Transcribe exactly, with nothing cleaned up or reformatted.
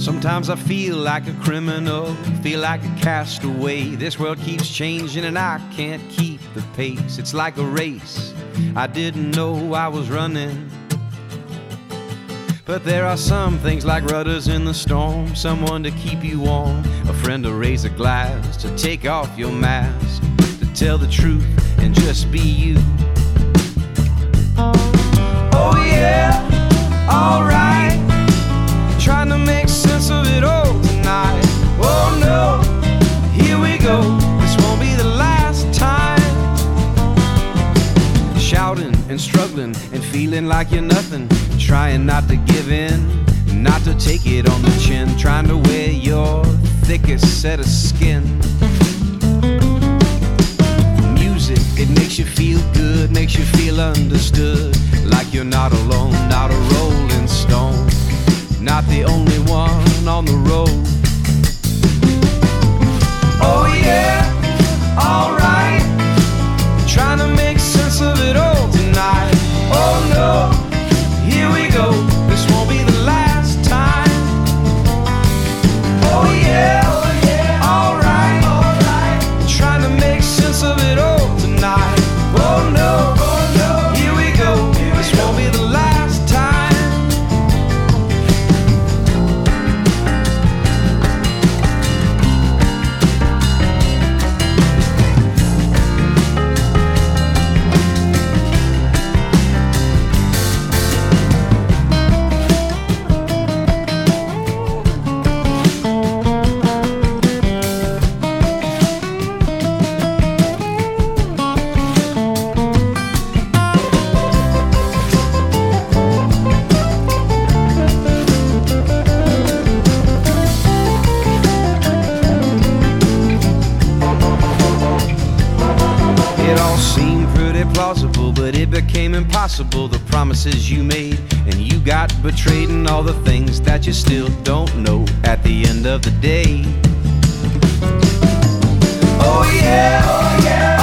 Sometimes I feel like a criminal, feel like a castaway. This world keeps changing and I can't keep the pace. It's like a race, I didn't know I was running. But there are some things like rudders in the storm, someone to keep you warm, a friend to raise a glass, to take off your mask, to tell the truth and just be you. Oh yeah, alright, trying to make sense of it all tonight. Oh no, here we go, this won't be the last time. Shouting and struggling and feeling like you're nothing, trying not to give in, not to take it on the chin, trying to wear your thickest set of skin. Music, it makes you feel good, makes you feel understood, like you're not alone, not a rolling stone, not the only one on the road. Oh yeah, alright, trying to make sense of it all tonight. Oh no, here we go, this won't be the last time. Oh yeah, oh yeah, alright, alright, trying to make sense of it all tonight. Oh no, oh no, here we go, this won't be the last time. But it became impossible, the promises you made, and you got betrayed, and all the things that you still don't know at the end of the day. Oh yeah, oh yeah,